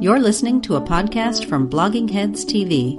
You're listening to a podcast from Blogging Heads TV.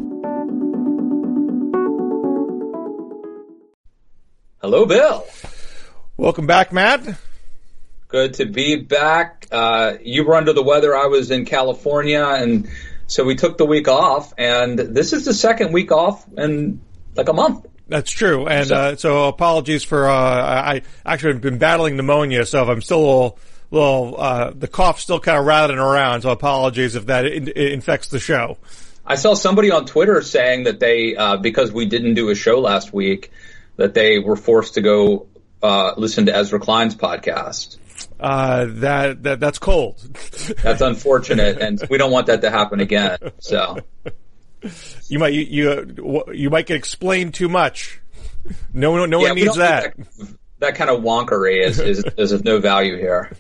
Hello, Bill. Welcome back, Matt. Good to be back. You were under the weather. I was in California, and so we took the week off, and this is the second week off in like a month. That's true, and so apologies for I actually have been battling pneumonia, so if I'm still a little the cough's still kind of rattling around, so apologies if that infects the show. I saw somebody on Twitter saying that they, because we didn't do a show last week, that they were forced to go listen to Ezra Klein's podcast. That's cold. That's unfortunate, and we don't want that to happen again. So you might get explained too much. No one needs that. That kind of wonkery is of no value here.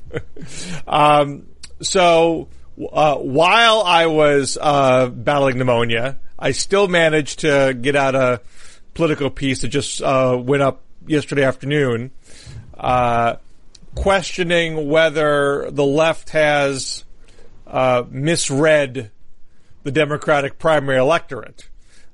So while I was battling pneumonia, I still managed to get out a Politico piece that just went up yesterday afternoon, questioning whether the left has misread the Democratic primary electorate.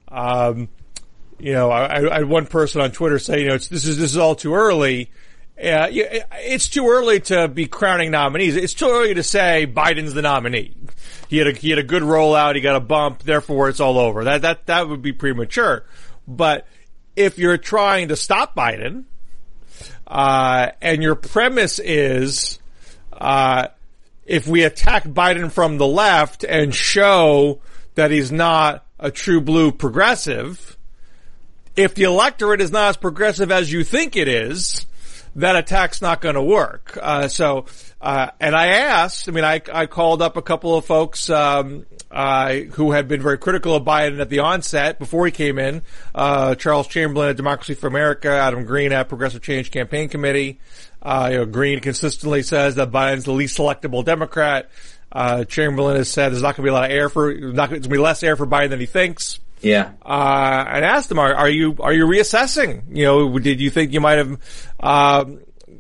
I had one person on Twitter say, this is all too early. It's too early to be crowning nominees. It's too early to say Biden's the nominee. He had a good rollout. He got a bump. Therefore, it's all over. That would be premature. But if you're trying to stop Biden, and your premise is, if we attack Biden from the left and show that he's not a true blue progressive, if the electorate is not as progressive as you think it is, that attack's not going to work. And I asked, I called up a couple of folks, who had been very critical of Biden at the onset before he came in. Charles Chamberlain at Democracy for America, Adam Green at Progressive Change Campaign Committee. Green consistently says that Biden's the least electable Democrat. Chamberlain has said there's not going to be a lot of air there's going to be less air for Biden than he thinks. Yeah. I asked him, are you reassessing? Did you think you might have,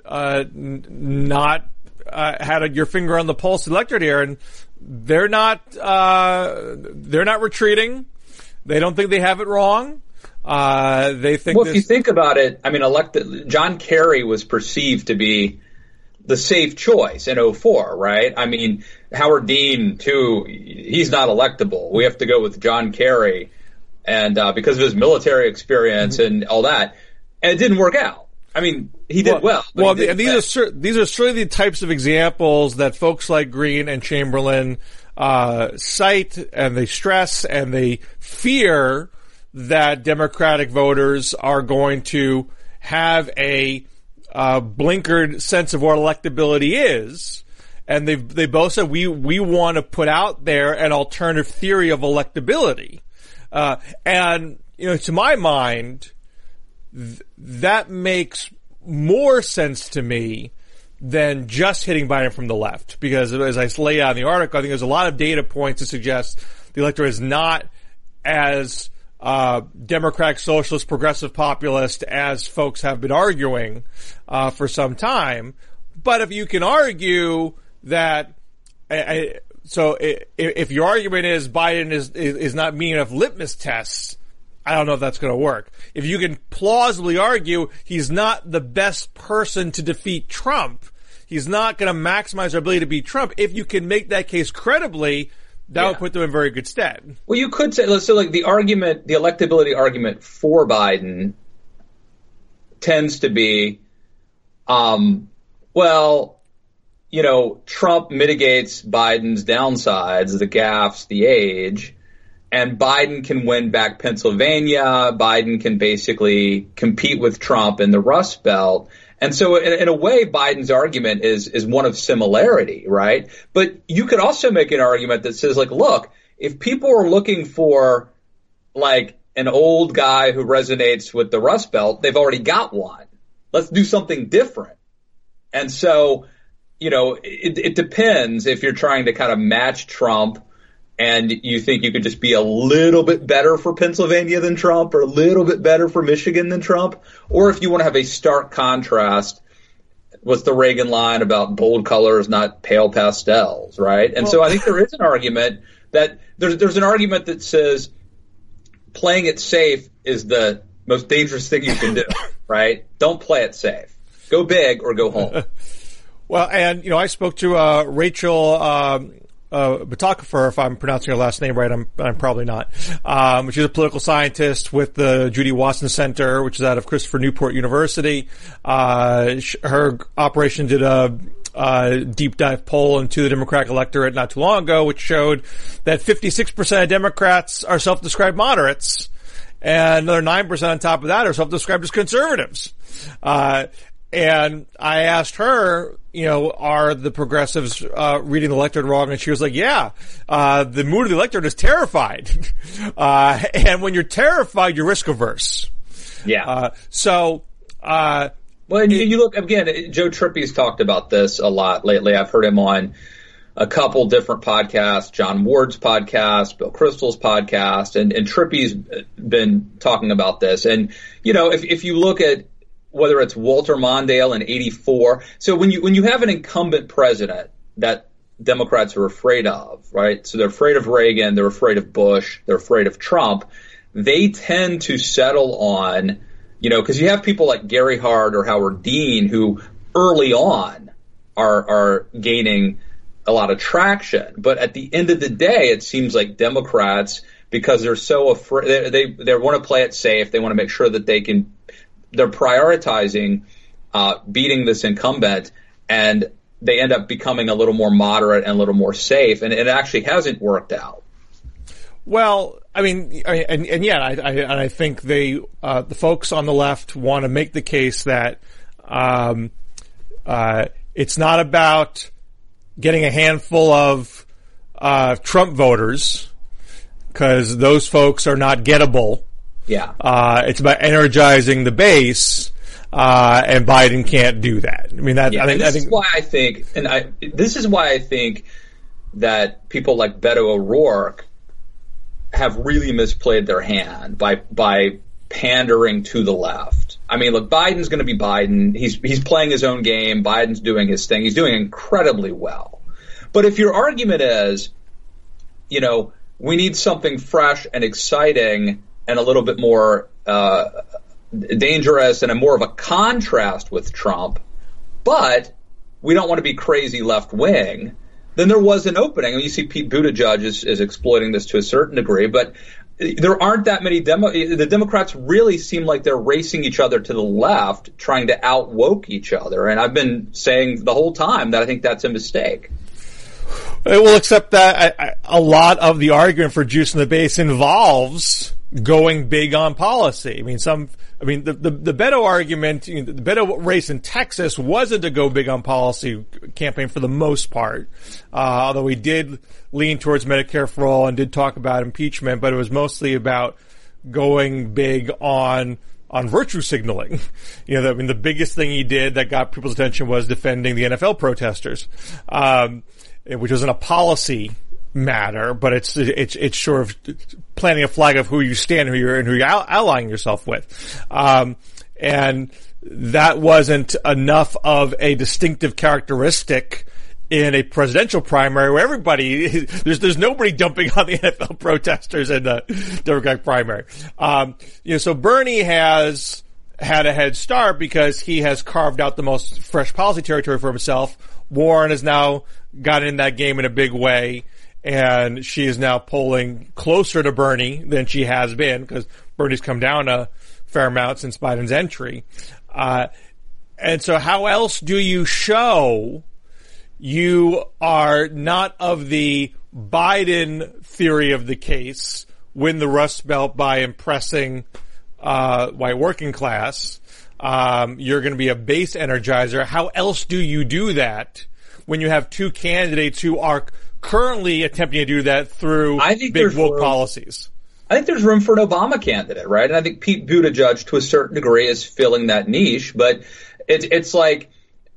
not, had your finger on the pulse of the electorate here? And they're not retreating. They don't think they have it wrong. They think if you think about it, John Kerry was perceived to be the safe choice in 2004, right? Howard Dean too, he's not electable. We have to go with John Kerry. And because of his military experience and all that, and it didn't work out. He did well. And these are certainly the types of examples that folks like Green and Chamberlain cite, and they stress, and they fear that Democratic voters are going to have a blinkered sense of what electability is. And they both said we want to put out there an alternative theory of electability. To my mind, that makes more sense to me than just hitting Biden from the left. Because as I lay out in the article, I think there's a lot of data points to suggest the electorate is not as Democratic, socialist, progressive, populist as folks have been arguing for some time. But if you can argue that so if your argument is Biden is not meeting enough litmus tests, I don't know if that's going to work. If you can plausibly argue he's not the best person to defeat Trump, he's not going to maximize our ability to beat Trump. If you can make that case credibly, that would put them in very good stead. Well, you could say, the electability argument for Biden tends to be, Trump mitigates Biden's downsides, the gaffes, the age, and Biden can win back Pennsylvania. Biden can basically compete with Trump in the Rust Belt. And so in a way, Biden's argument is one of similarity, right? But you could also make an argument that says, look, if people are looking for an old guy who resonates with the Rust Belt, they've already got one. Let's do something different. And so, it depends if you're trying to kind of match Trump and you think you could just be a little bit better for Pennsylvania than Trump or a little bit better for Michigan than Trump, or if you want to have a stark contrast what's the Reagan line about bold colors, not pale pastels, right? And so I think there is an argument that there's an argument that says playing it safe is the most dangerous thing you can do, right? Don't play it safe. Go big or go home. Well, and, I spoke to Rachel Batacafer, if I'm pronouncing her last name right, I'm probably not. She's a political scientist with the Judy Wasson Center, which is out of Christopher Newport University. Her operation did a deep dive poll into the Democratic electorate not too long ago, which showed that 56% of Democrats are self-described moderates, and another 9% on top of that are self-described as conservatives. And I asked her, are the progressives reading the electorate wrong? And she was like, yeah, the mood of the electorate is terrified. And when you're terrified, you're risk averse. Yeah. Well, you look, again, Joe Trippy's talked about this a lot lately. I've heard him on a couple different podcasts, John Ward's podcast, Bill Kristol's podcast, and Trippy's been talking about this. And, if you look at whether it's Walter Mondale in 84, so when you have an incumbent president that Democrats are afraid of, right? So they're afraid of Reagan, they're afraid of Bush, they're afraid of Trump. They tend to settle on, because you have people like Gary Hart or Howard Dean who early on are gaining a lot of traction. But at the end of the day, it seems like Democrats, because they're so afraid, they want to play it safe. They want to make sure that they're prioritizing beating this incumbent, and they end up becoming a little more moderate and a little more safe. And it actually hasn't worked out. Well, I think the folks on the left want to make the case that it's not about getting a handful of Trump voters, because those folks are not gettable. Yeah. It's about energizing the base, and Biden can't do that. I mean, this is why I think that people like Beto O'Rourke have really misplayed their hand by pandering to the left. I mean, look, Biden's going to be Biden. He's playing his own game. Biden's doing his thing. He's doing incredibly well. But if your argument is, we need something fresh and exciting and a little bit more dangerous and more of a contrast with Trump, but we don't want to be crazy left wing, then there was an opening. I mean, you see Pete Buttigieg is exploiting this to a certain degree, but there aren't that many the Democrats really seem like they're racing each other to the left, trying to out-woke each other. And I've been saying the whole time that I think that's a mistake. Well, except that a lot of the argument for juicing the base involves going big on policy. I mean, the Beto argument, the Beto race in Texas wasn't a go big on policy campaign for the most part, although he did lean towards Medicare for all and did talk about impeachment, but it was mostly about going big on virtue signaling. The biggest thing he did that got people's attention was defending the NFL protesters, which wasn't a policy matter, but it's sort of planting a flag of who you stand, who you're allying yourself with. And that wasn't enough of a distinctive characteristic in a presidential primary where there's nobody dumping on the NFL protesters in the Democratic primary. So Bernie has had a head start because he has carved out the most fresh policy territory for himself. Warren has now gotten in that game in a big way, and she is now polling closer to Bernie than she has been, because Bernie's come down a fair amount since Biden's entry. And so how else do you show you are not of the Biden theory of the case, win the Rust Belt by impressing white working class? You're going to be a base energizer. How else do you do that when you have two candidates who are currently attempting to do that through big woke policies? I think there's room for an Obama candidate, right? And I think Pete Buttigieg, to a certain degree, is filling that niche. But it's like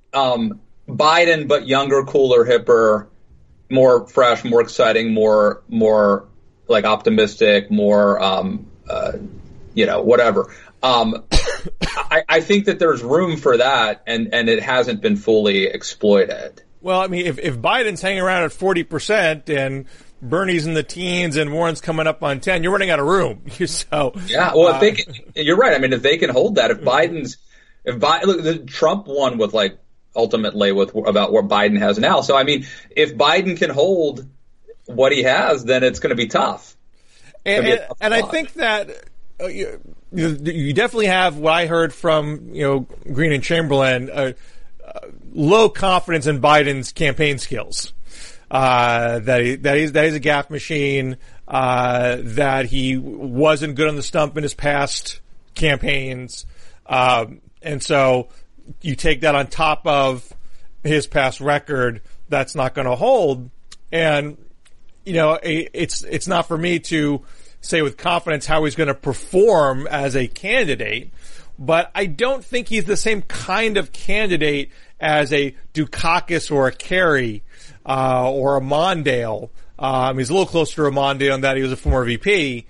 Biden, but younger, cooler, hipper, more fresh, more exciting, more like optimistic, more whatever. I think that there's room for that, and it hasn't been fully exploited. Well, I mean, if Biden's hanging around at 40% and Bernie's in the teens and Warren's coming up on 10, you're running out of room. So yeah, well, if they can, you're right. I mean, if they can hold that, look, Trump won with ultimately about what Biden has now. So I mean, if Biden can hold what he has, then it's going to be tough. And I think that you definitely have what I heard from Green and Chamberlain, low confidence in Biden's campaign skills. That he's a gaffe machine. That he wasn't good on the stump in his past campaigns, and so you take that on top of his past record. That's not going to hold, and it's not for me to say with confidence how he's going to perform as a candidate, but I don't think he's the same kind of candidate as a Dukakis or a Kerry, or a Mondale. He's a little closer to a Mondale in that he was a former VP.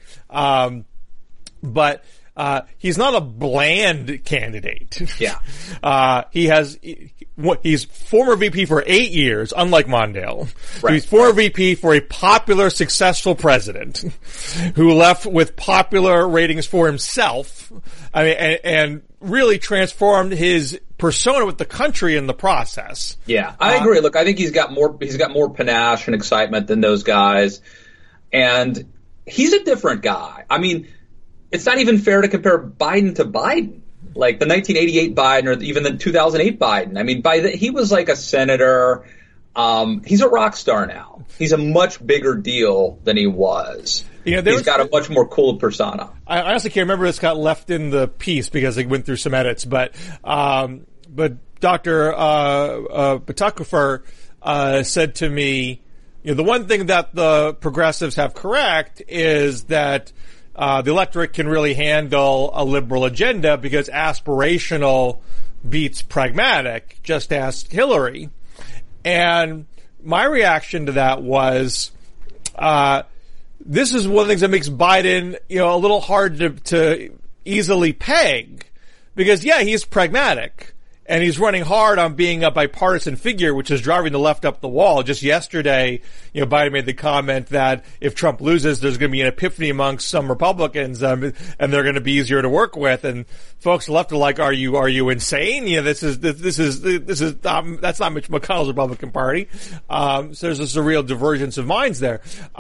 But he's not a bland candidate. Yeah. He's former VP for 8 years, unlike Mondale. Right. He's former VP for a popular, successful president who left with popular ratings for himself. I mean, and really transformed his persona with the country in the process. Yeah, I agree. Look, I think he's got more panache and excitement than those guys. And he's a different guy. I mean, it's not even fair to compare Biden to Biden, like the 1988 Biden or even the 2008 Biden. I mean, he was like a senator. He's a rock star now. He's a much bigger deal than he was. He's got a much more cool persona. I honestly can't remember this got left in the piece because it went through some edits, but Dr. Batakofer said to me, the one thing that the progressives have correct is that the electorate can really handle a liberal agenda because aspirational beats pragmatic. Just ask Hillary. And my reaction to that was, this is one of the things that makes Biden, a little hard to easily peg. Because, yeah, he's pragmatic. And he's running hard on being a bipartisan figure, which is driving the left up the wall. Just yesterday, Biden made the comment that if Trump loses, there's going to be an epiphany amongst some Republicans, and they're going to be easier to work with. And folks left are like, are you insane? That's not Mitch McConnell's Republican Party. So there's just a real divergence of minds there.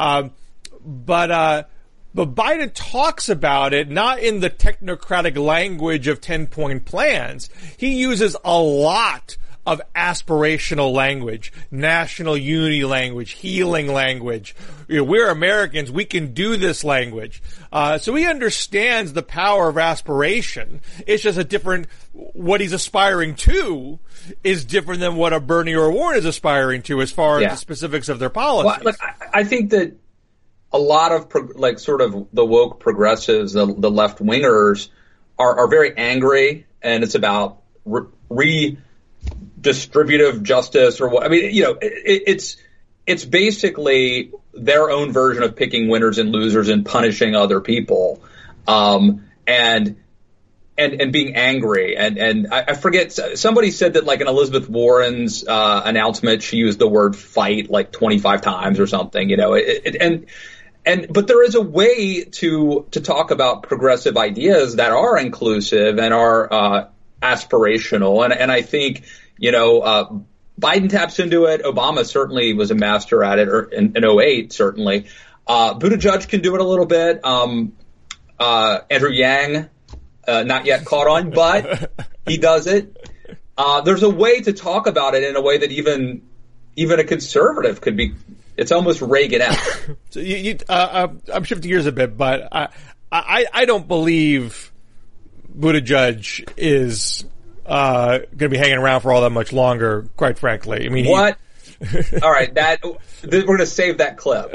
But Biden talks about it not in the technocratic language of 10-point plans. He uses a lot of aspirational language, national unity language, healing language. We're Americans. We can do this language. So he understands the power of aspiration. It's just what he's aspiring to is different than what a Bernie or a Warren is aspiring to as far as the specifics of their policies. Well, look, I think that a lot of sort of the woke progressives, the left wingers, are very angry, and it's about redistributive justice or what. I mean, it's basically their own version of picking winners and losers and punishing other people, and being angry. And I forget, somebody said that in Elizabeth Warren's announcement, she used the word fight 25 times or something. But there is a way to talk about progressive ideas that are inclusive and are aspirational. And I think, Biden taps into it. Obama certainly was a master at it, or in 2008, certainly. Buttigieg can do it a little bit. Andrew Yang, not yet caught on, but he does it. There's a way to talk about it in a way that even a conservative could be. It's almost Reagan-esque. So I'm shifting gears a bit, but I don't believe Buttigieg is going to be hanging around for all that much longer, quite frankly. I mean, what? All right, we're going to save that clip.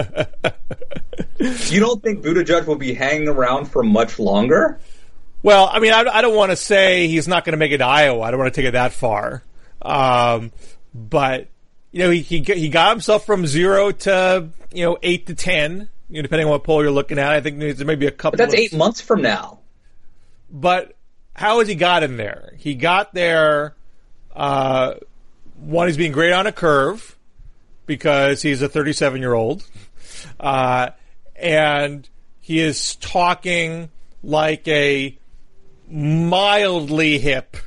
You don't think Buttigieg will be hanging around for much longer? Well, I mean, I don't want to say he's not going to make it to Iowa. I don't want to take it that far. But he got himself from 0 to 8 to 10, depending on what poll you're looking at. I think there's maybe a couple. But that's 8 months from now. But how has he gotten there? He got there, one, he's being great on a curve because he's a 37-year-old. And he is talking like a mildly hip,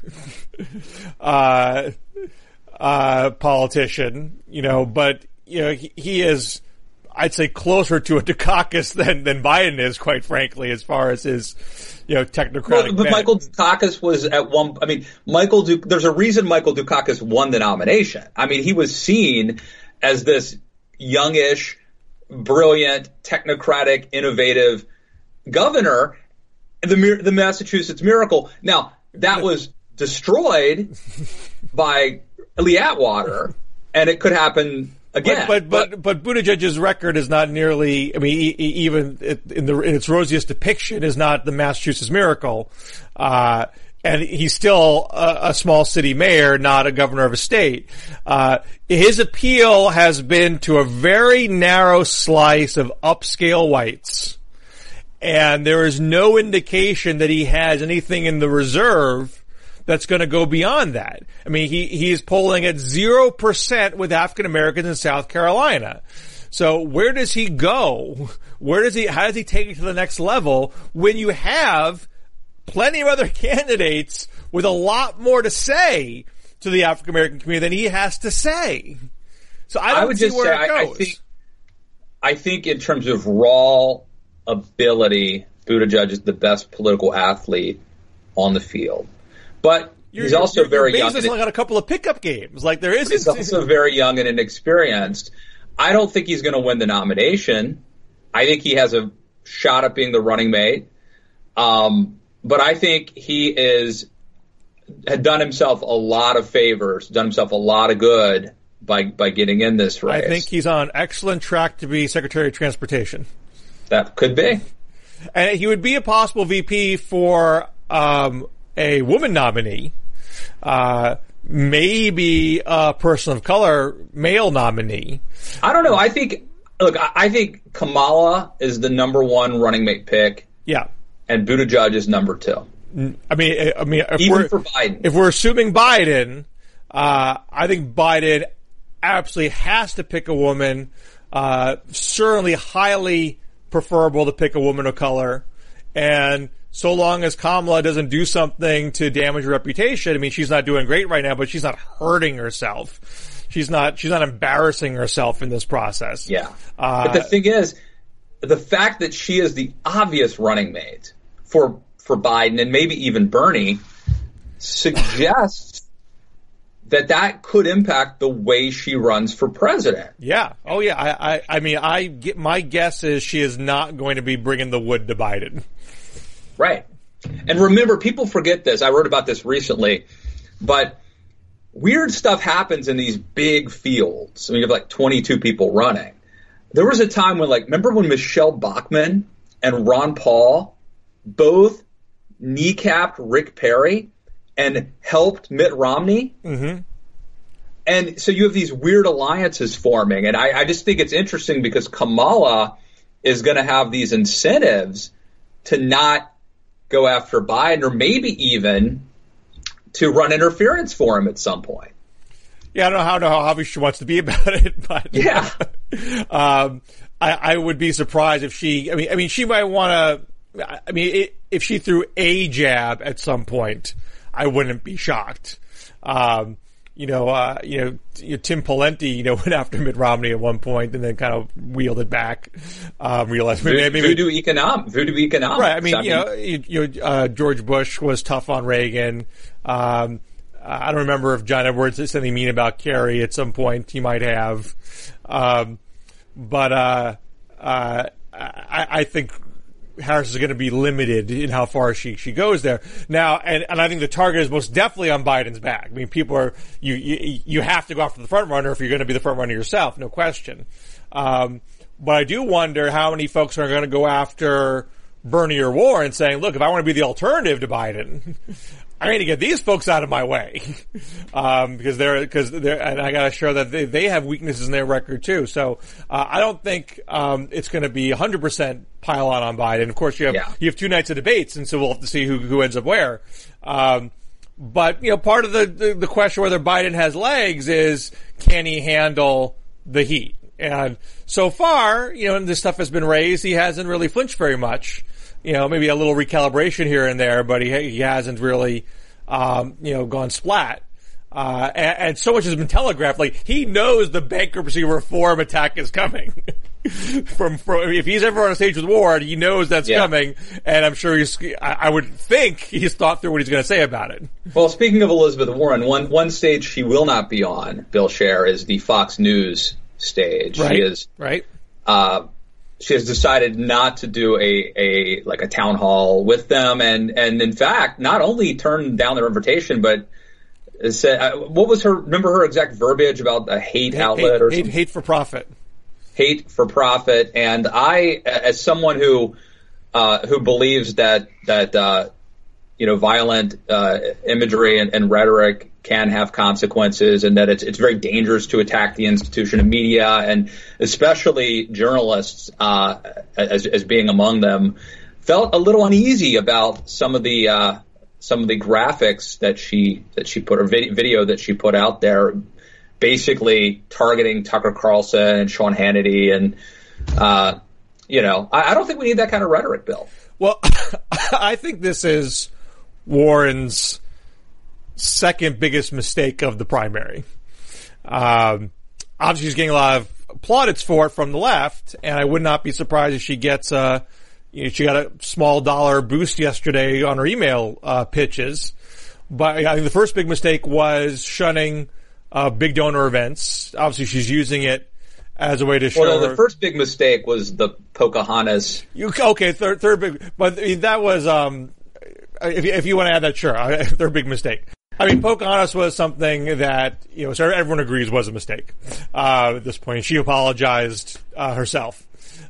politician, but, he is, I'd say, closer to a Dukakis than Biden is, quite frankly, as far as his, technocratic. Well, but Michael Dukakis was there's a reason Michael Dukakis won the nomination. I mean, he was seen as this youngish, brilliant, technocratic, innovative governor, the Massachusetts Miracle. Now, that was destroyed by Lee Atwater, and it could happen again. But Buttigieg's record is not nearly, even in its rosiest depiction is not the Massachusetts Miracle. And he's still a small city mayor, not a governor of a state. His appeal has been to a very narrow slice of upscale whites. And there is no indication that he has anything in the reserve that's going to go beyond that. I mean, he is polling at 0% with African Americans in South Carolina. So where does he go? How does he take it to the next level when you have plenty of other candidates with a lot more to say to the African American community than he has to say? So I would see where it goes. I think in terms of raw ability, Buttigieg is the best political athlete on the field. But he's also very young. He's only got a couple of pickup games. He's also very young and inexperienced. I don't think he's going to win the nomination. I think he has a shot at being the running mate. But I think he had done himself a lot of favors, done himself a lot of good by getting in this race. I think he's on excellent track to be Secretary of Transportation. That could be. And he would be a possible VP for a woman nominee, maybe a person of color male nominee. I don't know. I think Kamala is the number one running mate pick. Yeah. And Buttigieg is number two. I mean, even for Biden. If we're assuming Biden, I think Biden absolutely has to pick a woman. Certainly highly preferable to pick a woman of color. And so long as Kamala doesn't do something to damage her reputation, I mean, she's not doing great right now, but she's not hurting herself. She's not embarrassing herself in this process. Yeah. But the thing is, the fact that she is the obvious running mate for Biden and maybe even Bernie suggests that could impact the way she runs for president. Yeah. Oh, yeah. My guess is she is not going to be bringing the wood to Biden. Right. And remember, people forget this. I wrote about this recently, but weird stuff happens in these big fields. I mean, you have like 22 people running. There was a time when, remember when Michelle Bachmann and Ron Paul both kneecapped Rick Perry and helped Mitt Romney? Mm-hmm. And so you have these weird alliances forming. And I just think it's interesting because Kamala is going to have these incentives to not go after Biden or maybe even to run interference for him at some point. Yeah, I don't know how obvious she wants to be about it, but yeah, I would be surprised if she. I mean, she might want to. I mean, if she threw a jab at some point, I wouldn't be shocked. Tim Pawlenty, went after Mitt Romney at one point and then kind of wheeled it back. Realized maybe voodoo economics. Right. I mean, George Bush was tough on Reagan. I don't remember if John Edwards said something mean about Kerry at some point. He might have. But I think Harris is going to be limited in how far she goes there. Now, and I think the target is most definitely on Biden's back. I mean, people are, you have to go after the front runner if you're going to be the front runner yourself, no question. But I do wonder how many folks are going to go after Bernie or Warren saying, look, if I want to be the alternative to Biden, I need to get these folks out of my way. Because and I gotta show that they have weaknesses in their record too. So, I don't think, it's gonna be 100% pile on Biden. Of course, you have 2 nights of debates, and so we'll have to see who ends up where. But, part of the question whether Biden has legs is, can he handle the heat? And so far, and this stuff has been raised, he hasn't really flinched very much. Maybe a little recalibration here and there, but he hasn't really, gone splat. And so much has been telegraphed. Like, he knows the bankruptcy reform attack is coming. from if he's ever on a stage with Warren, he knows that's coming, and I'm sure I would think he's thought through what he's going to say about it. Well, speaking of Elizabeth Warren, one stage she will not be on, Bill Scher, is the Fox News stage. Right. She has decided not to do a town hall with them, and in fact, not only turned down their invitation, but said, what was remember her exact verbiage about a hate outlet or something? Hate for profit. Hate for profit. And I, as someone who believes that violent imagery and rhetoric can have consequences, and that it's very dangerous to attack the institution of media, and especially journalists, as being among them, felt a little uneasy about some of the graphics that she put, or video that she put out there, basically targeting Tucker Carlson and Sean Hannity, and I don't think we need that kind of rhetoric, Bill. Well, I think this is Warren's second biggest mistake of the primary. Obviously, she's getting a lot of plaudits for it from the left, and I would not be surprised if she gets she got a small dollar boost yesterday on her email pitches. But I think the first big mistake was shunning big donor events. Obviously, she's using it as a way to show. Well, the first big mistake was the Pocahontas. Third big, but that was if you want to add that, sure. Third big mistake. I mean, Pocahontas was something that so everyone agrees was a mistake at this point. She apologized herself.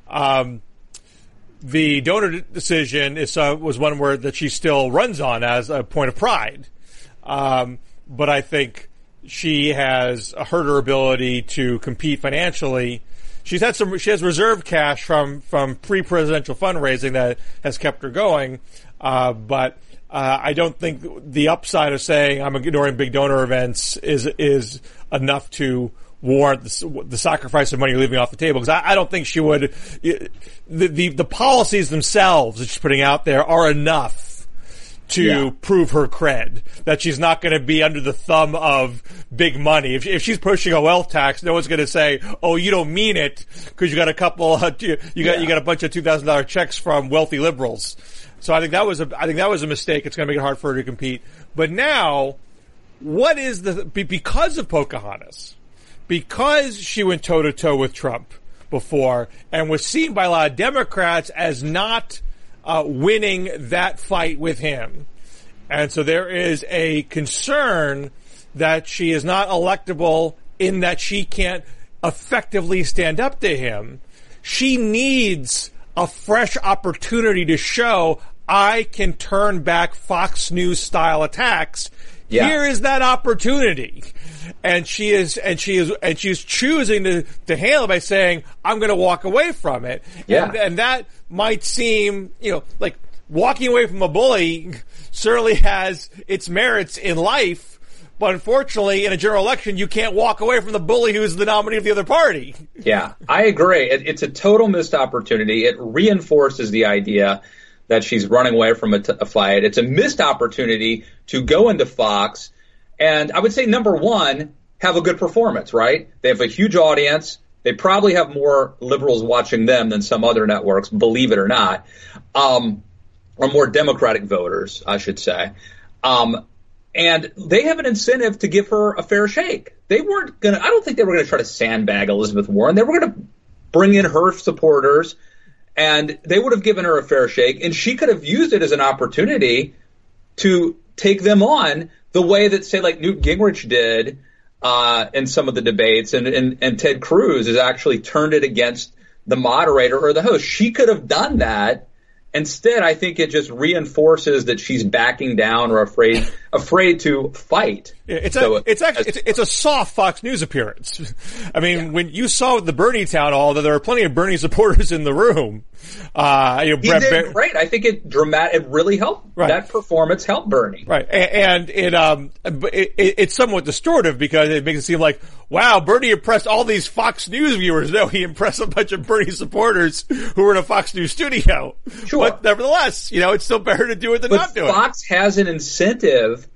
The donor decision was one that she still runs on as a point of pride, but I think she has hurt her ability to compete financially. She has reserve cash from pre-presidential fundraising that has kept her going, but I don't think the upside of saying I'm ignoring big donor events is enough to warrant the sacrifice of money leaving off the table, because I don't think she would. The policies themselves that she's putting out there are enough to prove her cred, that she's not going to be under the thumb of big money. If she's pushing a wealth tax, no one's going to say, "Oh, you don't mean it," because you got a couple, you got a bunch of $2,000 checks from wealthy liberals. So I think that was a mistake. It's going to make it hard for her to compete. But now, what is because of Pocahontas? Because she went toe-to-toe with Trump before and was seen by a lot of Democrats as not winning that fight with him. And so there is a concern that she is not electable in that she can't effectively stand up to him. She needs a fresh opportunity to show I can turn back Fox News style attacks. Yeah. Here is that opportunity. And she's choosing to handle it by saying, I'm going to walk away from it. Yeah. And that might seem, like walking away from a bully certainly has its merits in life. But unfortunately, in a general election, you can't walk away from the bully who's the nominee of the other party. Yeah, I agree. It's a total missed opportunity. It reinforces the idea that she's running away from a fight. It's a missed opportunity to go into Fox. And I would say, number one, have a good performance, right? They have a huge audience. They probably have more liberals watching them than some other networks, believe it or not, or more Democratic voters, I should say. And they have an incentive to give her a fair shake. I don't think they were going to try to sandbag Elizabeth Warren. They were going to bring in her supporters, and they would have given her a fair shake, and she could have used it as an opportunity to take them on the way that, say, like Newt Gingrich did in some of the debates, and Ted Cruz has actually turned it against the moderator or the host. She could have done that Instead, I think it just reinforces that she's backing down or afraid to fight. Yeah, it's a soft Fox News appearance. I mean, when you saw the Bernie town hall, that there were plenty of Bernie supporters in the room. He did great. I think it really helped. Right. That performance helped Bernie. Right, and it's somewhat distortive because it makes it seem like, wow, Bernie impressed all these Fox News viewers. No, he impressed a bunch of Bernie supporters who were in a Fox News studio. Sure. But nevertheless, it's still better to do it than not do it. Fox has an incentive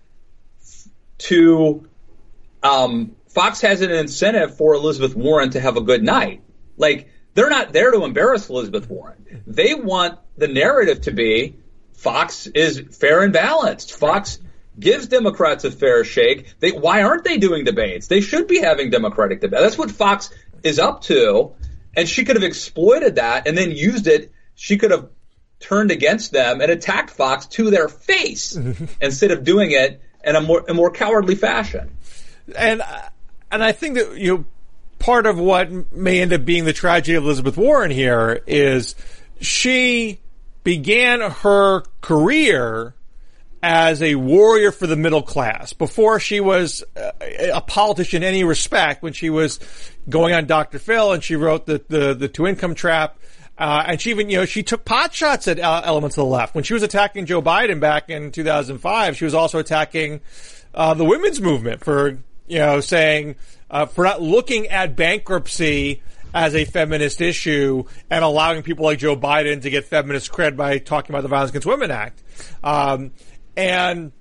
for Elizabeth Warren to have a good night. Like, they're not there to embarrass Elizabeth Warren. They want the narrative to be Fox is fair and balanced. Fox gives Democrats a fair shake. Why aren't they doing debates? They should be having Democratic debates. That's what Fox is up to. And she could have exploited that and then used it. She could have turned against them and attacked Fox to their face instead of doing it in a more cowardly fashion. And I think that part of what may end up being the tragedy of Elizabeth Warren here is she began her career as a warrior for the middle class. Before she was a politician in any respect, when she was going on Dr. Phil and she wrote the Two Income Trap, and she even, she took pot shots at elements of the left. When she was attacking Joe Biden back in 2005, she was also attacking the women's movement for, saying, for not looking at bankruptcy as a feminist issue and allowing people like Joe Biden to get feminist cred by talking about the Violence Against Women Act. And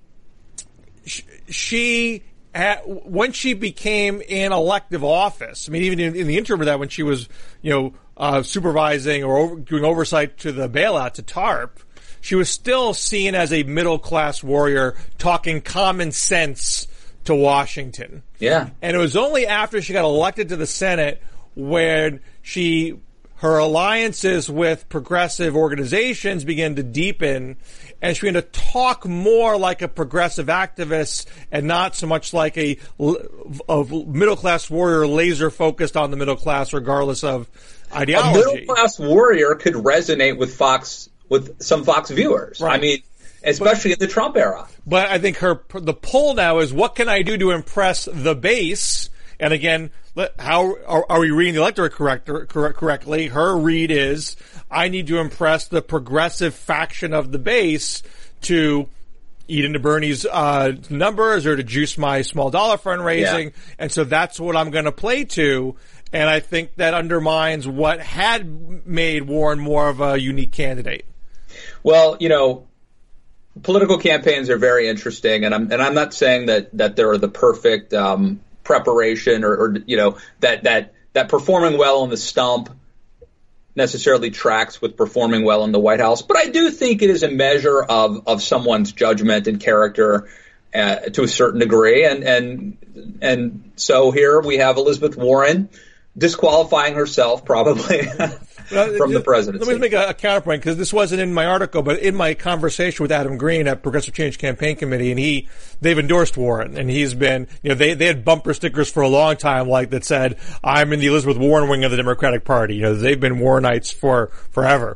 she, when she became in elective office, I mean, even in the interim of that, when she was, supervising or doing oversight to the bailout to TARP, she was still seen as a middle class warrior talking common sense to Washington. Yeah. And it was only after she got elected to the Senate when her alliances with progressive organizations began to deepen, and she began to talk more like a progressive activist and not so much like a middle-class warrior laser focused on the middle class regardless of ideology. A middle-class warrior could resonate with some Fox viewers. Right. I mean, especially in the Trump era. But I think the pull now is, what can I do to impress the base? And again, how are we reading the electorate correctly? Her read is, I need to impress the progressive faction of the base to eat into Bernie's numbers or to juice my small dollar fundraising. Yeah. And so that's what I'm going to play to. And I think that undermines what had made Warren more of a unique candidate. Well, political campaigns are very interesting, and I'm not saying that they're the perfect preparation or that performing well on the stump necessarily tracks with performing well in the White House. But I do think it is a measure of someone's judgment and character to a certain degree. And so here we have Elizabeth Warren disqualifying herself probably from the presidency. Let me make a counterpoint, because this wasn't in my article, but in my conversation with Adam Green at Progressive Change Campaign Committee, and they've endorsed Warren, and he's been, they had bumper stickers for a long time that said, I'm in the Elizabeth Warren wing of the Democratic Party. They've been Warrenites forever.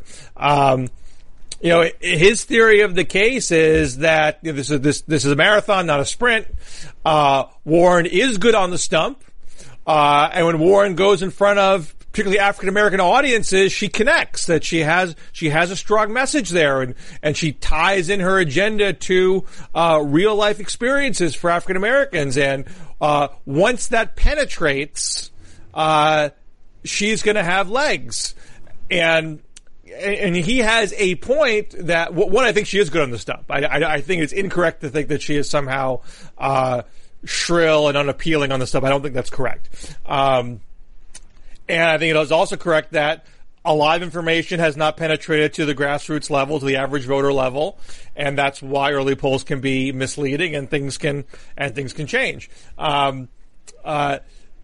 His theory of the case is that this is a marathon, not a sprint. Warren is good on the stump. And when Warren goes in front of particularly African American audiences, she connects, that she has a strong message there, and she ties in her agenda to real life experiences for African Americans. And once that penetrates, she's going to have legs. And he has a point that, one, I think she is good on the stump. I think it's incorrect to think that she is somehow shrill and unappealing on the stuff. I don't think that's correct. And I think it is also correct that a lot of information has not penetrated to the grassroots level, to the average voter level, and that's why early polls can be misleading and things can change. But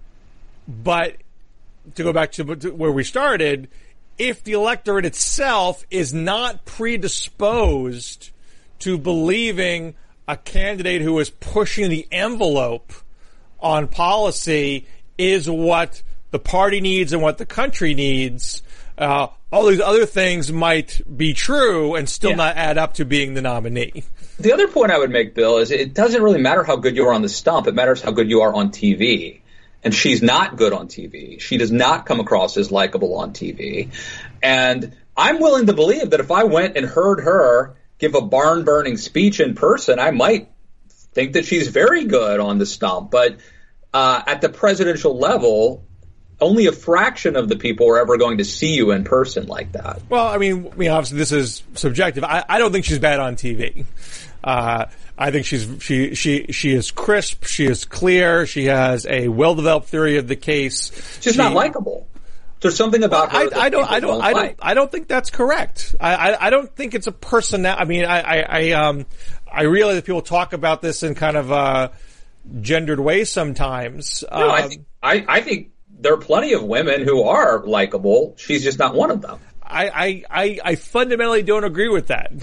to go back to where we started, if the electorate itself is not predisposed to believing a candidate who is pushing the envelope on policy is what the party needs and what the country needs, all these other things might be true and still not add up to being the nominee. The other point I would make, Bill, is it doesn't really matter how good you are on the stump. It matters how good you are on TV. And she's not good on TV. She does not come across as likable on TV. And I'm willing to believe that if I went and heard her give a barn-burning speech in person, I might think that she's very good on the stump. But at the presidential level, only a fraction of the people are ever going to see you in person like that. Well, I mean, obviously this is subjective. I don't think she's bad on TV. I think she is crisp. She is clear. She has a well-developed theory of the case. She's not likable. There's something about her. I don't think that's correct. I don't think it's a personality. I mean, I realize that people talk about this in kind of a gendered ways sometimes. No, I think there are plenty of women who are likable. She's just not one of them. I fundamentally don't agree with that.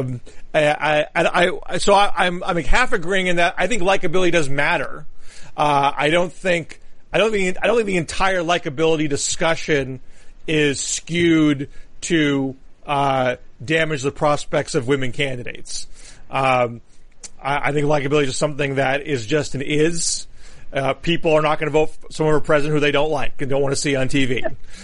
So I'm half agreeing in that I think likability does matter. I don't think the entire likability discussion is skewed to damage the prospects of women candidates. I think likability is something that is just an is. People are not going to vote for someone for president who they don't like and don't want to see on TV.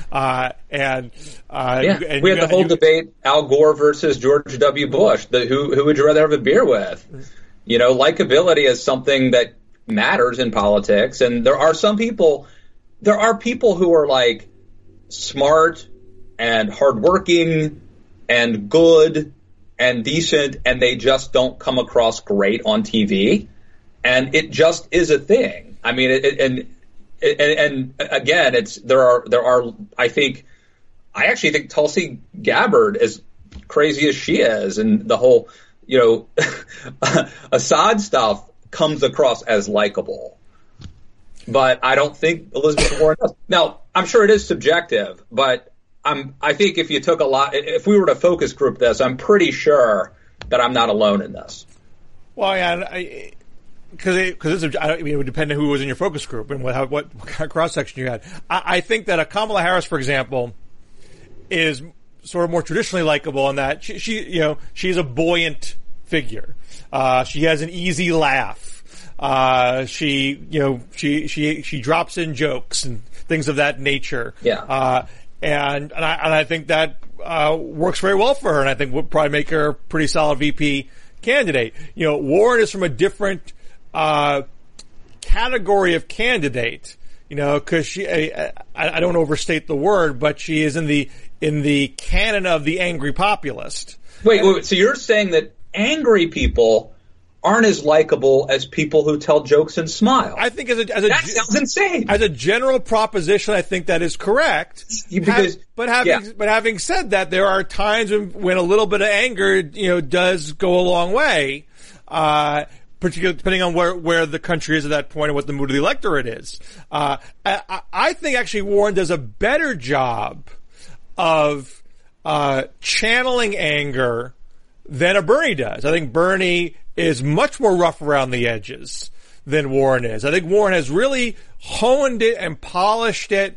We had the whole debate, Al Gore versus George W. Bush. Who would you rather have a beer with? You know, likability is something that matters in politics. And there are people who are like smart and hardworking and good and decent, and they just don't come across great on TV. And it just is a thing. I mean, and again, I actually think Tulsi Gabbard, as crazy as she is, and the whole, Assad stuff comes across as likable. But I don't think Elizabeth Warren does. Now, I'm sure it is subjective, but I think if we were to focus group this, I'm pretty sure that I'm not alone in this. Well, yeah, because it would depend on who was in your focus group and what kind of cross section you had. I think that a Kamala Harris, for example, is sort of more traditionally likable in that she's a buoyant figure. She has an easy laugh. She drops in jokes and things of that nature. Yeah. And I think that works very well for her, and I think would probably make her a pretty solid VP candidate. Warren is from a different category of candidate, because I don't overstate the word, but she is in the canon of the angry populist. Wait, so you're saying that angry people aren't as likable as people who tell jokes and smile? I think that sounds insane. As a general proposition, I think that is correct. But having said that, there are times when a little bit of anger, does go a long way. Particularly depending on where the country is at that point and what the mood of the electorate is. I think actually Warren does a better job of channeling anger than a Bernie does. I think Bernie is much more rough around the edges than Warren is. I think Warren has really honed it and polished it.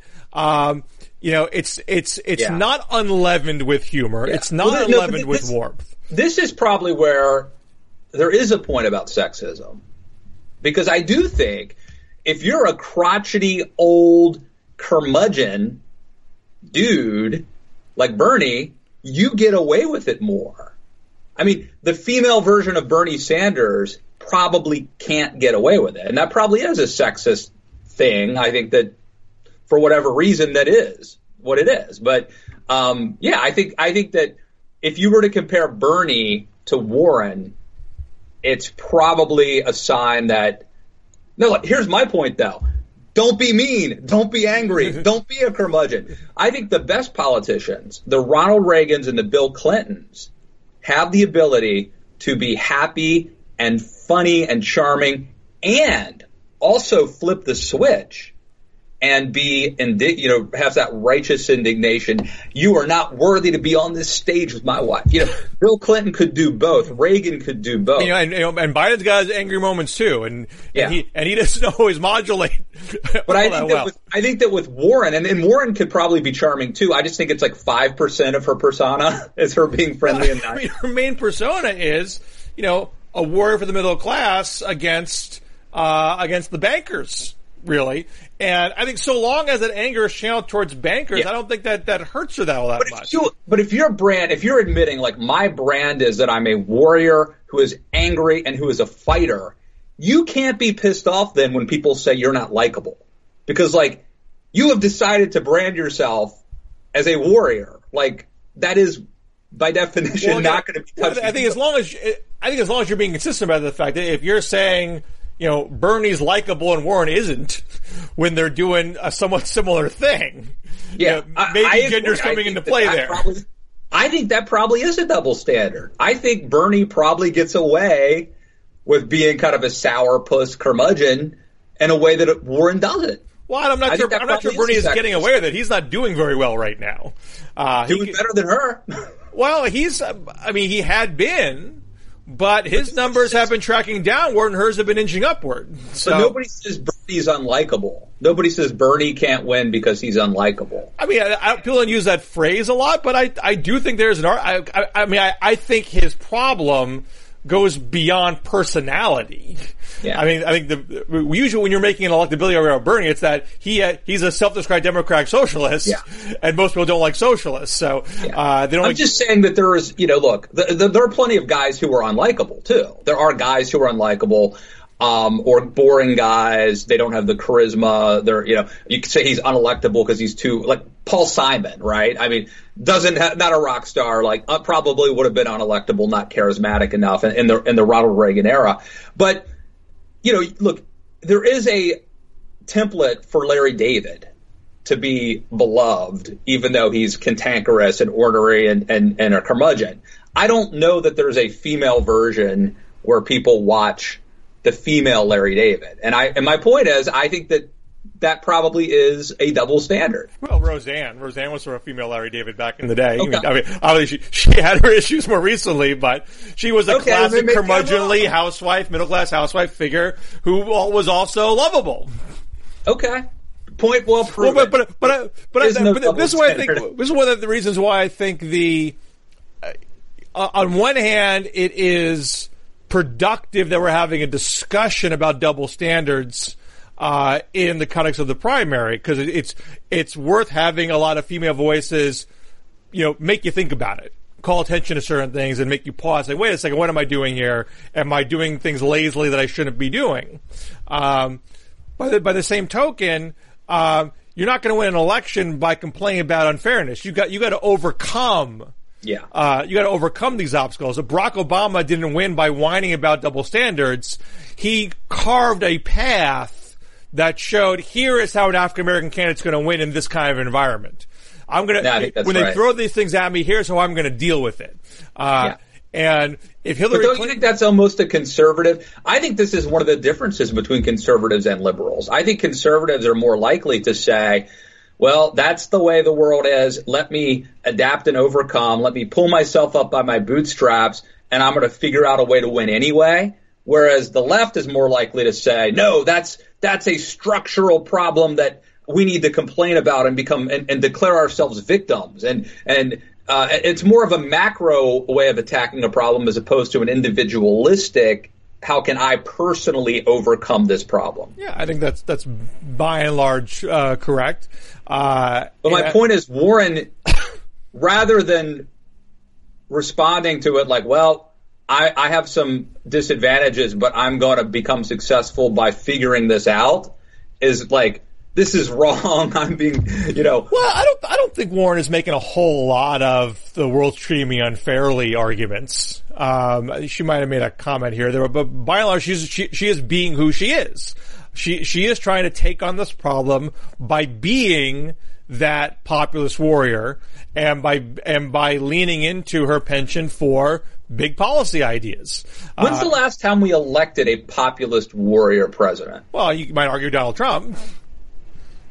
It's not unleavened with humor. Yeah. It's not unleavened with warmth. This is probably where there is a point about sexism, because I do think if you're a crotchety old curmudgeon dude like Bernie, you get away with it more. I mean, the female version of Bernie Sanders probably can't get away with it, and that probably is a sexist thing. I think that for whatever reason that is what it is. But I think that if you were to compare Bernie to Warren, it's probably a sign that, no, here's my point though. Don't be mean. Don't be angry. Don't be a curmudgeon. I think the best politicians, the Ronald Reagans and the Bill Clintons, have the ability to be happy and funny and charming and also flip the switch and have that righteous indignation. You are not worthy to be on this stage with my wife. Bill Clinton could do both. Reagan could do both. And Biden's got his angry moments too, and he doesn't always modulate. But I think that with Warren, and Warren could probably be charming too. I just think it's like 5% of her persona is her being friendly and nice. Her main persona is, a warrior for the middle class against the bankers. Really. And I think so long as that anger is channeled towards bankers, I don't think that hurts her all that much. But if you're admitting, like, my brand is that I'm a warrior who is angry and who is a fighter, you can't be pissed off then when people say you're not likable. Because, like, you have decided to brand yourself as a warrior. Like, that is, by definition, not going to be touched. I think as long as you're being consistent about the fact that if you're saying, Bernie's likable and Warren isn't, when they're doing a somewhat similar thing. Yeah, maybe gender's coming into play there. I think that probably is a double standard. I think Bernie probably gets away with being kind of a sourpuss curmudgeon in a way that Warren doesn't. Well, I'm not sure Bernie is getting away with it. He's not doing very well right now. Doing better than her. Well, he had been. But his numbers have been tracking downward and hers have been inching upward. So but nobody says Bernie's unlikable. Nobody says Bernie can't win because he's unlikable. I mean, people don't use that phrase a lot, but I do think there's I think his problem goes beyond personality. Yeah. I think usually when you're making an electability argument about Bernie, it's that he's a self-described Democratic socialist, and most people don't like socialists. So they don't. I'm just saying that there is, look, there are plenty of guys who are unlikable too. There are guys who are unlikable, or boring guys. They don't have the charisma. You could say he's unelectable because he's too, like Paul Simon, right? I mean, not a rock star, probably would have been unelectable, not charismatic enough in the Ronald Reagan era, but. Look, there is a template for Larry David to be beloved, even though he's cantankerous and ornery and a curmudgeon. I don't know that there's a female version where people watch the female Larry David. And my point is, I think that probably is a double standard. Well, Roseanne was sort of female Larry David back in the day. Okay. Obviously she had her issues more recently, but she was a classic curmudgeonly housewife, middle class housewife figure who was also lovable. Okay. Point well proven. But this is one of the reasons why I think on one hand it is productive that we're having a discussion about double standards in the context of the primary, because it's worth having a lot of female voices, make you think about it, call attention to certain things, and make you pause. Say, wait a second, what am I doing here? Am I doing things lazily that I shouldn't be doing? By the same token, you're not going to win an election by complaining about unfairness. You got to overcome. Yeah. You got to overcome these obstacles. Barack Obama didn't win by whining about double standards. He carved a path that showed, here is how an African American candidate's going to win in this kind of environment. They throw these things at me, here's how I'm going to deal with it. And if Hillary Clinton, you think that's almost a conservative? I think this is one of the differences between conservatives and liberals. I think conservatives are more likely to say, well, that's the way the world is. Let me adapt and overcome. Let me pull myself up by my bootstraps, and I'm going to figure out a way to win anyway. Whereas the left is more likely to say, no, that's a structural problem that we need to complain about and become and declare ourselves victims. And it's more of a macro way of attacking a problem as opposed to an individualistic, how can I personally overcome this problem? Yeah, I think that's by and large correct. But my point is, Warren, rather than responding to it like, well, I have some disadvantages, but I'm going to become successful by figuring this out, is like, this is wrong. I'm being, Well, I don't think Warren is making a whole lot of the world's treating me unfairly arguments. She might have made a comment here, but by and large, she is being who she is. She is trying to take on this problem by being that populist warrior and by leaning into her penchant for big policy ideas. When's the last time we elected a populist warrior president? Well, you might argue Donald Trump.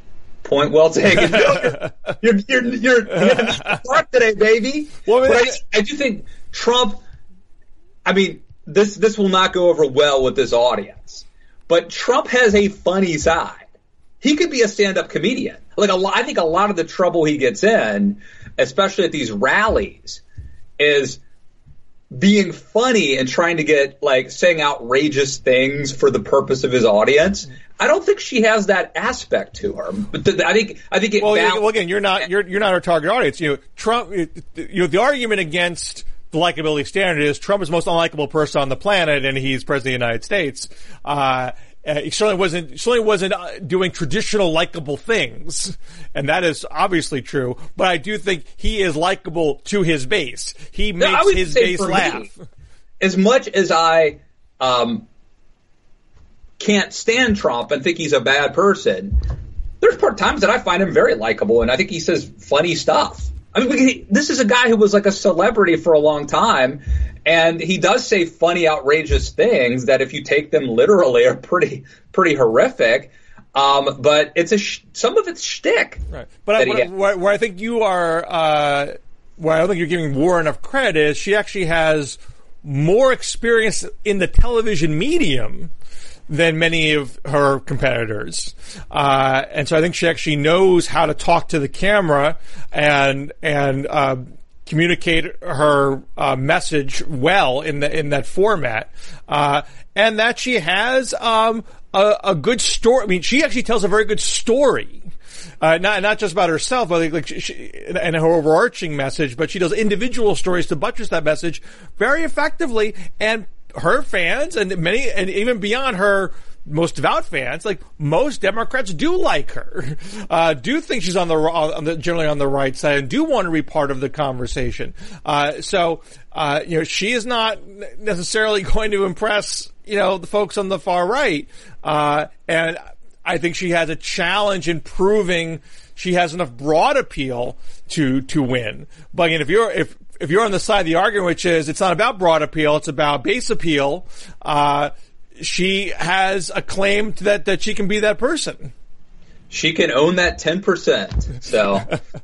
Point well taken. You're smart today, baby. Well, but I do think Trump. I mean, this will not go over well with this audience. But Trump has a funny side. He could be a stand-up comedian. I think a lot of the trouble he gets in, especially at these rallies, is being funny and trying to get saying outrageous things for the purpose of his audience. I don't think she has that aspect to her. But I think it. Well, again, you're not our target audience. Trump. The argument against the likability standard is Trump is the most unlikable person on the planet, and he's president of the United States. He certainly wasn't doing traditional likable things, and that is obviously true. But I do think he is likable to his base. He makes his base laugh. As much as I can't stand Trump and think he's a bad person, there's times that I find him very likable, and I think he says funny stuff. I mean, this is a guy who was a celebrity for a long time, and he does say funny, outrageous things that, if you take them literally, are pretty horrific. But it's some of it's shtick. Right. But where I think you are, where I don't think you're giving War enough credit is she actually has more experience in the television medium than many of her competitors. And so I think she actually knows how to talk to the camera and communicate her message well in that format. And that she has a good story. I mean, she actually tells a very good story. Not just about herself, but and her overarching message, but she does individual stories to buttress that message very effectively. And her fans and even beyond her most devout fans, most Democrats do like her, do think she's generally on the right side, and do want to be part of the conversation. So she is not necessarily going to impress, the folks on the far right. And I think she has a challenge in proving she has enough broad appeal to win. But again, if you're on the side of the argument, which is it's not about broad appeal, it's about base appeal, she has a claim that she can be that person. She can own that 10%. So,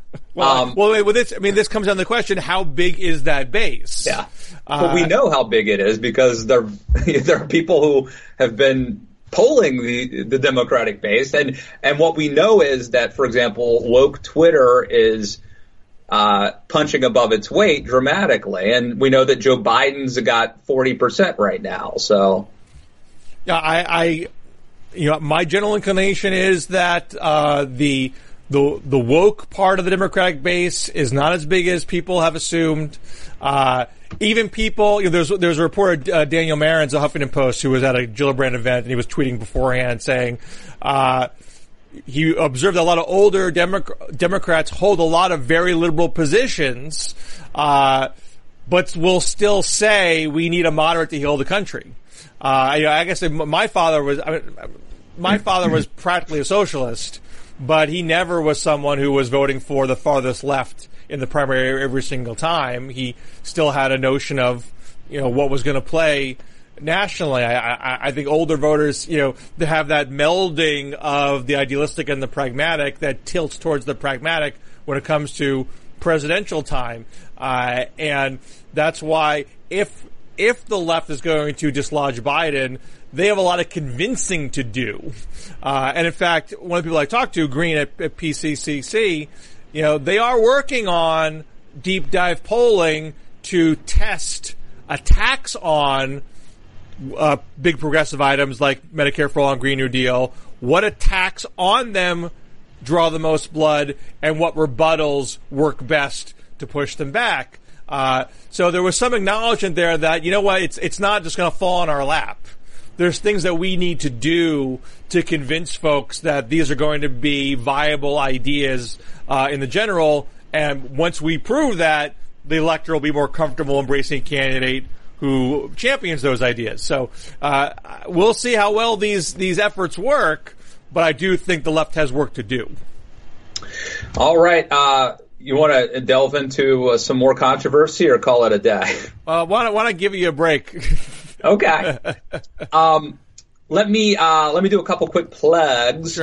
this comes down to the question: how big is that base? Yeah, but we know how big it is because there are people who have been polling the Democratic base, and what we know is that, for example, woke Twitter is punching above its weight dramatically, and we know that Joe Biden's got 40% right now. So, yeah, my general inclination is that the woke part of the Democratic base is not as big as people have assumed. Even people, there's a reporter, Daniel Marins, of Huffington Post, who was at a Gillibrand event, and he was tweeting beforehand saying, he observed that a lot of older Democrats hold a lot of very liberal positions, but will still say we need a moderate to heal the country. I guess my father was practically a socialist, but he never was someone who was voting for the farthest left in the primary every single time. He still had a notion of, what was going to play nationally. I think older voters, they have that melding of the idealistic and the pragmatic that tilts towards the pragmatic when it comes to presidential time. And that's why if the left is going to dislodge Biden, they have a lot of convincing to do. And in fact, one of the people I talked to, Green at PCCC, they are working on deep dive polling to test attacks on big progressive items like Medicare for All and Green New Deal. What attacks on them draw the most blood, and what rebuttals work best to push them back. So there was some acknowledgement there that, it's not just going to fall on our lap. There's things that we need to do to convince folks that these are going to be viable ideas in the general, and once we prove that, the electorate will be more comfortable embracing a candidate who champions those ideas. So we'll see how well these efforts work, but I do think the left has work to do. All right. You want to delve into some more controversy or call it a day? Why don't I give you a break? Okay. Let me do a couple quick plugs. Sure.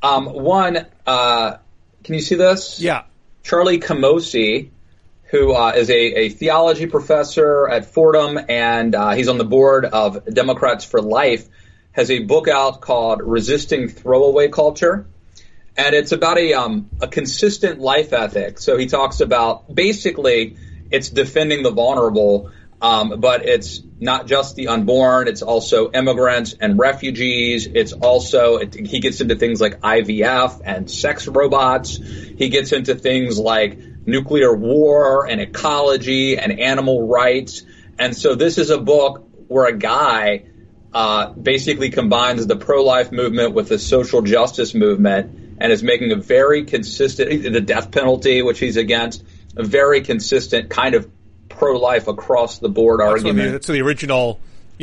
One, can you see this? Yeah. Charlie Camosy, who is a theology professor at Fordham, and he's on the board of Democrats for Life, has a book out called Resisting Throwaway Culture. And it's about a consistent life ethic. So he talks about, basically, it's defending the vulnerable, but it's not just the unborn. It's also immigrants and refugees. It's also, he gets into things like IVF and sex robots. He gets into things like nuclear war and ecology and animal rights. And so this is a book where a guy basically combines the pro-life movement with the social justice movement and is making a very consistent, the death penalty, which he's against, a very consistent kind of pro-life across the board argument. That's the original,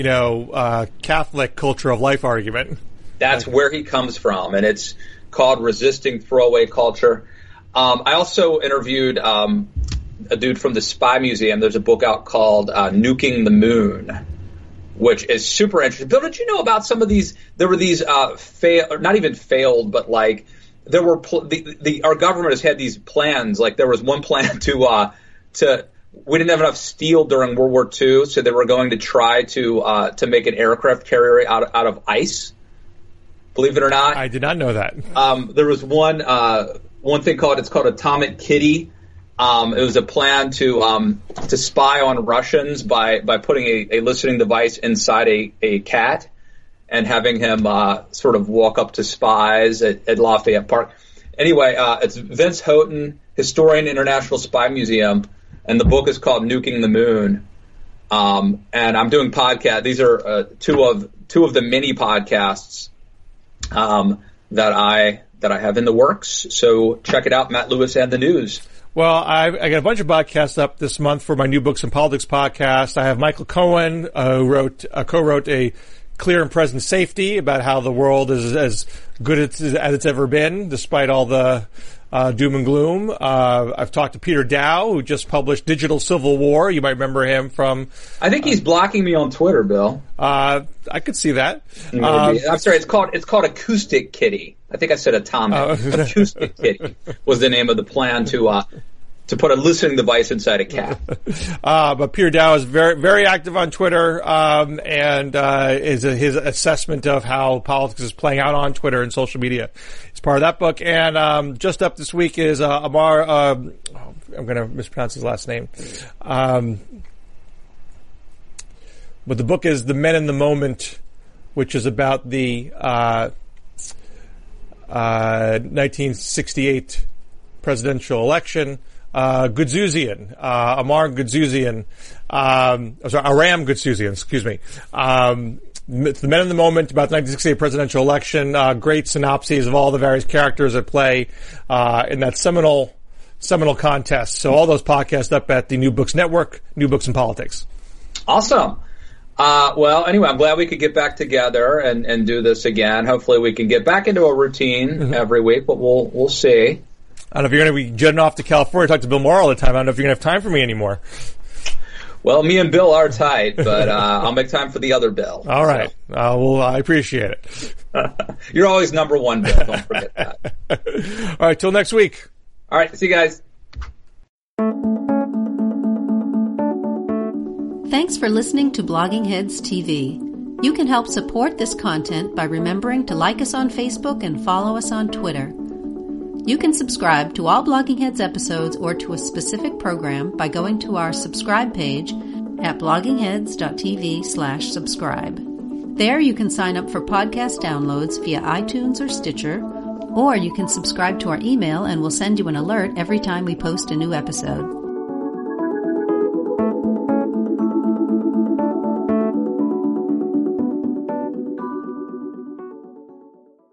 Catholic culture of life argument. That's where he comes from, and it's called Resisting Throwaway Culture. I also interviewed a dude from the Spy Museum. There's a book out called Nuking the Moon, which is super interesting. Bill, did you know about some of these? There were these not even failed, but like there were our government has had these plans. Like there was one plan to we didn't have enough steel during World War II, so they were going to try to make an aircraft carrier out of ice. Believe it or not, I did not know that. There was one thing called Atomic Kitty. It was a plan to spy on Russians by putting a listening device inside a cat and having him sort of walk up to spies at Lafayette Park. Anyway, it's Vince Houghton, historian, International Spy Museum, and the book is called Nuking the Moon. And I'm doing podcast. These are two of the mini podcasts that I have in the works. So check it out, Matt Lewis and the News. Well, I got a bunch of podcasts up this month for my New Books in Politics podcast. I have Michael Cohen, who co-wrote a Clear and Present Safety about how the world is as good as it's ever been, despite all the doom and gloom. I've talked to Peter Dow, who just published Digital Civil War. You might remember him from... I think he's blocking me on Twitter, Bill. I could see that. I'm sorry, it's called Acoustic Kitty. I think I said Atomic. Acoustic Kitty was the name of the plan to put a listening device inside a cat. But Peter Dow is very, very active on Twitter, and his assessment of how politics is playing out on Twitter and social media is part of that book. And just up this week is Amar. I'm going to mispronounce his last name. But the book is The Men in the Moment, which is about the 1968 presidential election. Gudzuzian, Amar Gudzuzian, Aram Gudzuzian, excuse me. The Men in the Moment about the 1968 presidential election. Great synopses of all the various characters at play in that seminal contest. So all those podcasts up at the New Books Network, New Books in Politics. Awesome. Well, anyway, I'm glad we could get back together and do this again. Hopefully we can get back into a routine every week, but we'll see. I don't know if you're going to be jetting off to California. I talk to Bill Maher all the time. I don't know if you're going to have time for me anymore. Well, me and Bill are tight, but I'll make time for the other Bill. All right. So. Well, I appreciate it. You're always number one, Bill. Don't forget that. All right. Till next week. All right. See you guys. Thanks for listening to Blogging Heads TV. You can help support this content by remembering to like us on Facebook and follow us on Twitter. You can subscribe to all Blogging Heads episodes or to a specific program by going to our subscribe page at bloggingheads.tv/subscribe. There you can sign up for podcast downloads via iTunes or Stitcher, or you can subscribe to our email and we'll send you an alert every time we post a new episode.